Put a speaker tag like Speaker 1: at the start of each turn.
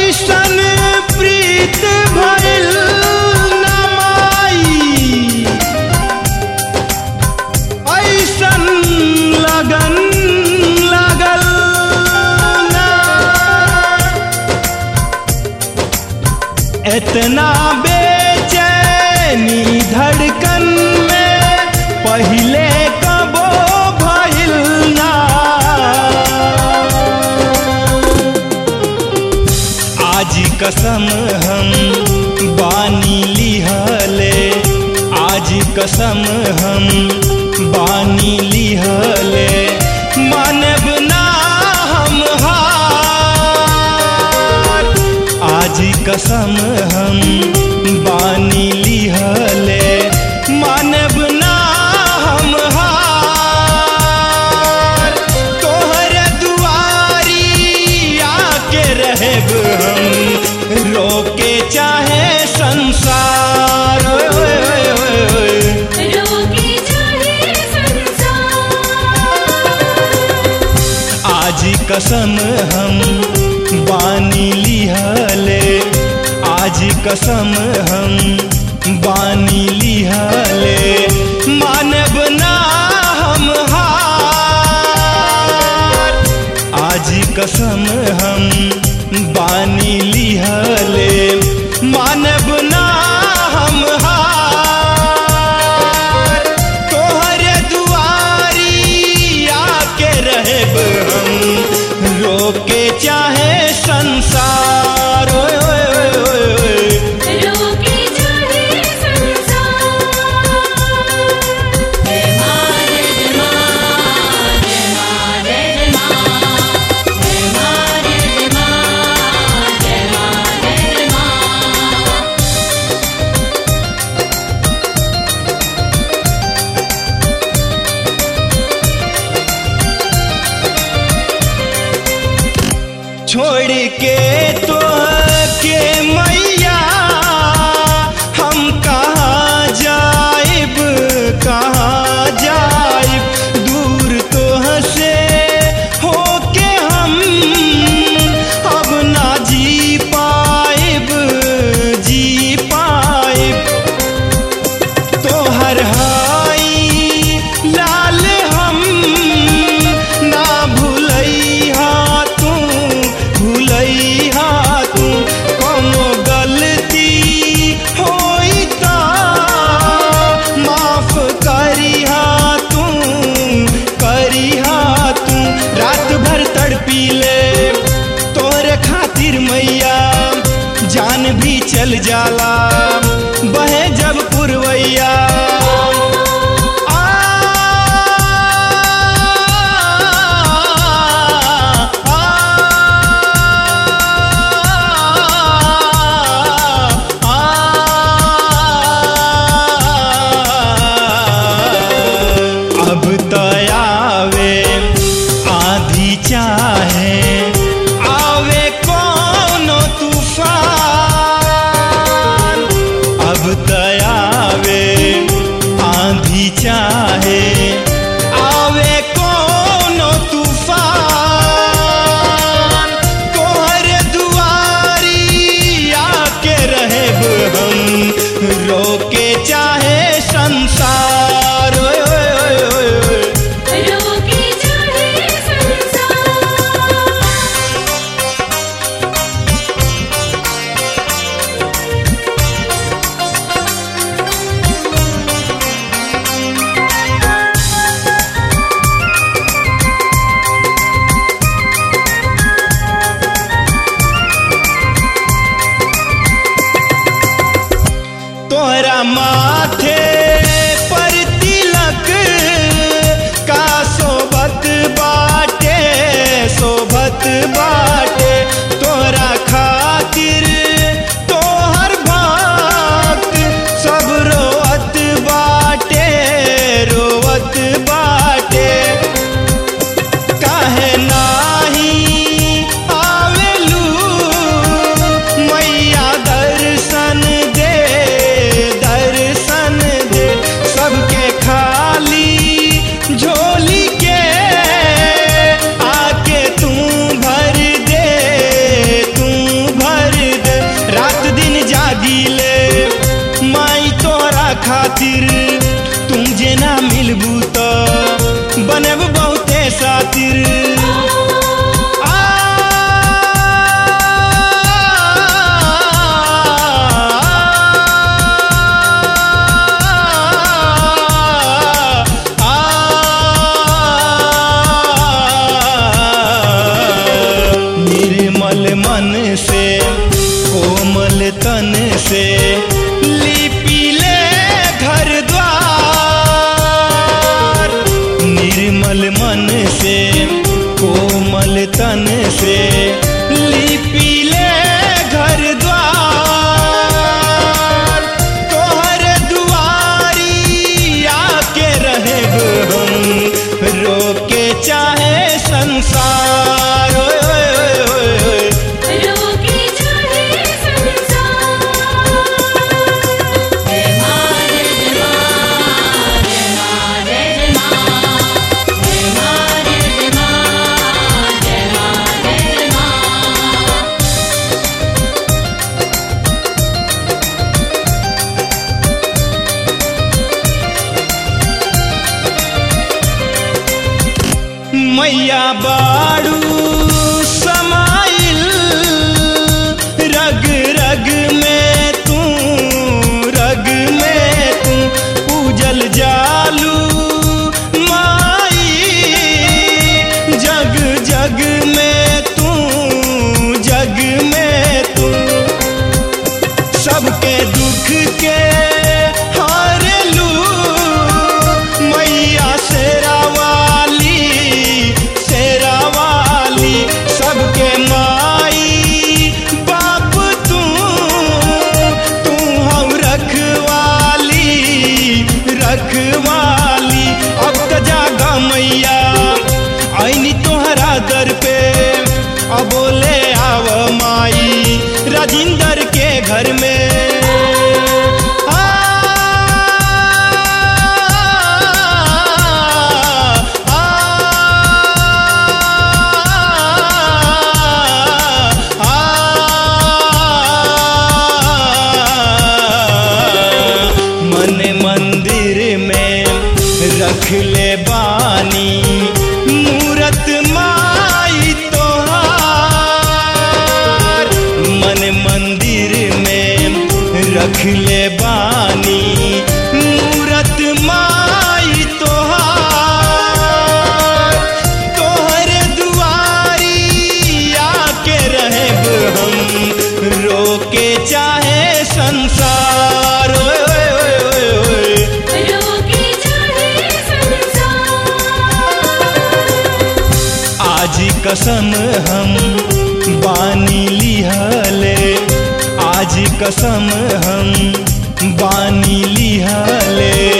Speaker 1: ऐसन प्रीत भइल ना माई, ऐसन लगन लगल ना, इतना बेचैनी धड़कन में पहिले कबो भइल ना। आज कसम हम बानी लिहले, आज कसम हम बानी लिहले, मानब ना हम हार। आज कसम हम बानी लिहले, मानब ना हम हार। तोहर दुआरी आके रहब हम, रोके चाहे संसार,
Speaker 2: रोके चाहे संसार।
Speaker 1: आज कसम हम बानी लिहले, आज कसम हम बानी लिहले, मानब ना हम हार। आज कसम हम बानी लिहले, मानब ना हम हार। तोहर दुआरी आके रहब हम, रोके चाहे संसार,
Speaker 2: रोके चाहे संसार। जय मां जय मां, जय मां जय मां, जय मां जय मां, जय मां जय मां।
Speaker 1: छोड़ के तो के मैया हम कहाँ जाइब, कहाँ जाइब। दूर तो हसे होके हम अब ना जी पाइब, जी पाइब। तोहर हाई लाल हम ना भूलैहा तू, भूलैहा तू। कोनो गलती होई ता माफ करिहा तू, करिहा तू। रात भर तड़पीले तोरे खातिर मैया, जान भी चल जाला बहे जब पुरवैया। अब तो आवे आधी चाहे आवे कोनो तूफान। अब तो आवे आधी चाहे आवे कोनो तूफान। तोहर दुआरी आके रहब हम, रोके चाहे संसार,
Speaker 2: रोके चाहे संसार।
Speaker 1: तोहरा माथे पर तिलक का शोभत बाटे, शोभत बाटे। तोहरा खातिर तोहर भक्त सब रोवत बाटे, रोवत बाटे। काहे नाही आवेलू मैया, दर्शन दे, दर्शन दे। सबके खाली झोली के आके तू भर खातिर तुम जे ना मिलबू तो बनब बहुते सातिर निर्मल मन से कोमल तन से लिपि ले घर द्वार निर्मल मन से कोमल तन से लिपि ले घर द्वार तोहर दुआरी आके रहे हम रोके चाहे संसार
Speaker 2: रोके चाहे संसार जय मां जय मां जय मां जय मां जय मां जय मां जय मां
Speaker 1: मैया बाड़ू समाइल रग रग में तू पूजल जालू माई जग जग में तू सबके दुख के हारलू मैया शेरा वाली सबके माई बाप तू हम रखवाली अब त जागा मैया आईनी तोहरा दर पे अब बोले आव माई राजिंदर के घर में मंदिर में रख ले बानी मूरत माई तोहार मन मंदिर में रख ले बानी मूरत माई तोहार तोहर दुआरी आके रहब हम रोके चाहे संसार
Speaker 2: रोके चाहे संसार
Speaker 1: आज कसम हम बानी लिहले आज कसम हम बानी लिहले